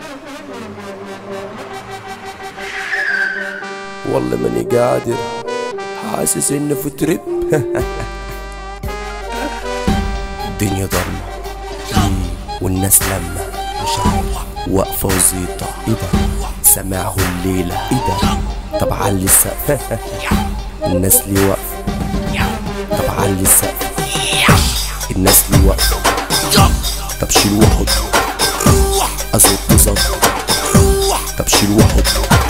والله ماني قادر، حاسس انه في تريب. الدنيا ضلمة والناس لما مش عارف واقفة وزيطة. ايه ده سامعه الليلة؟ ايه ده طب علي السقف. الناس لي واقفة، طب علي السقف. الناس لي واقفة، طب شيل واحد ازط زط. طب شيل واحد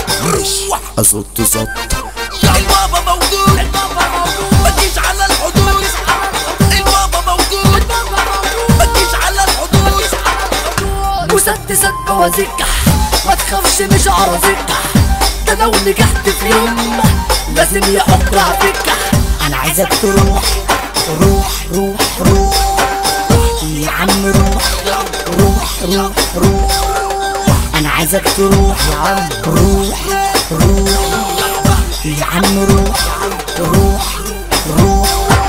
ازط زط. البابا موجود، ما تجيش على الحدود. البابا موجود، ما تجيش على الحدود. مسدسك بوازيك، ما تخافش مش عرزك. ده لو نجحت في يوم لازم يحط فيك. انا عايزك تروح روح روح روح يا عم، روح روح روح روح. انا عايزك تروح يا عم، روح روح يا عم، روح روح روح.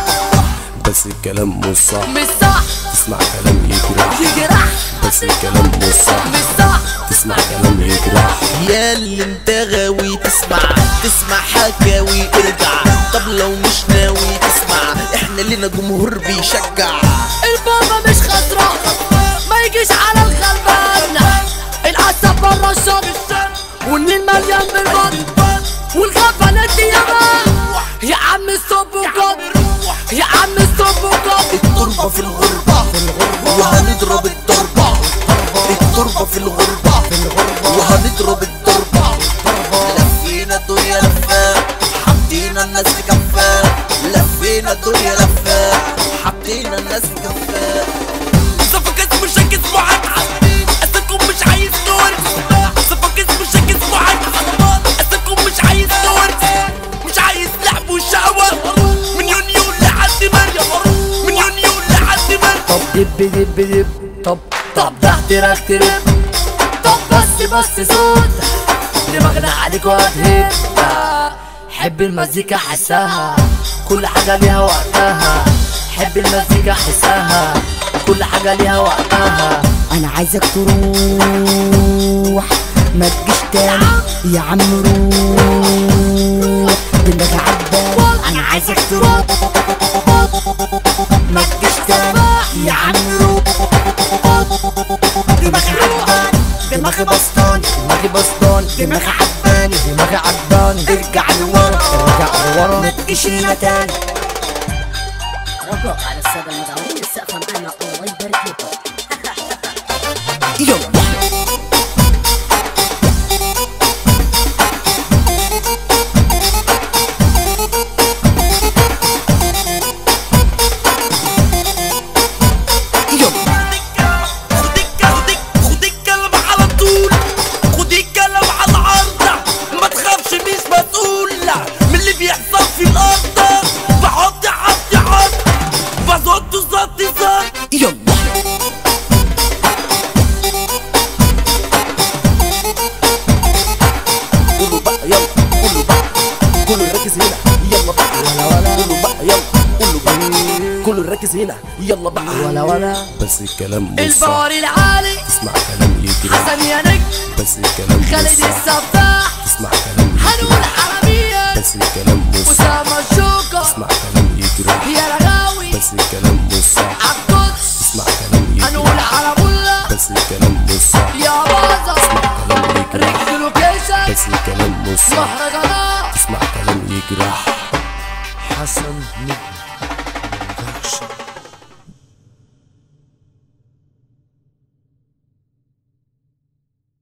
بس الكلام مش صح، مش صح، تسمع كلام يجرح. بس الكلام مش صح، مش صح، تسمع كلام يجرح. يا اللي انت غاوي تسمع حكاوي ارجع. طب لو مش ناوي تسمع، احنا لنا جمهور بيشجع. البابا مش خسران، ما يجيش على الغلبان. العسل برا الشط والنيل مليان بالبط، والغفلة الديابان. يا عم الصب وقط، يا عم الصب وقط. التربة في الغربة وهنضرب الضربة. التربة في الغربة وهنضرب الضربة. لفينا الدنيا لفات، حطينا الناس في كفات. لفينا الدنيا لفات، حطينا الناس في كفات. صفك اسمه شك اسمه عدعة، اسمكم مش عايز دور. صفك اسمه شك اسمه عدعة، اسمكم مش عايز دور. مش عايز لعب وشقوة من يونيو لحد مريم، من يونيو لحد مريم. طب دب طب ده تركترب. طب بس صوت دماغنا عليك وهتهب. حب المزيكا حسها، كل حاجة ليها وقتها. حب المزيكا حسها، كل حاجة ليها وقتها. أنا عايزك تروح ما تجيش تاني يا عم، روح دماغي عجبان. أنا عايزك تروح ما تجيش تاني يا عم، روح دماغي عجبان. دماغي بسطاني، دماغي عجباني، دماغي عجباني. ارجع لورا ما تجيش هنا تاني. مبروك على السادة المدعوين، السقف معانا الله يبارك لكم. يلا خد الكلام على طول، خد الكلام على العرض. ما تخافش مش مسؤول من اللي بيحصل في الارض. بحط بزط زط. يلا قولوا بقى يلا، قولوا بقى، كله ركز هنا يلا بقى. قولوا بقى يلا، قولوا بقى، كله ركز هنا يلا بقى. ولا بس الكلام مش صح، البار العالي تسمع كلام يجرح. حسن يا نجم، بس الكلام مش خالد صح، السفاح، تسمع كلام حلو يجرح. الحرامية، بس الكلام مش صح، أسامة الجوكر، تسمع كلام يجرح. يا رغاوي، بس الكلام مش صح، عالقدس، تسمع كلام هنقول يجرح. حرامولة، بس الكلام مش صح، يا بازا، تسمع كلام يجرح. ريك لوكيشن، بس الكلام مش صح، مهرجانات. تسمع كلام يجرح. حسن نجم.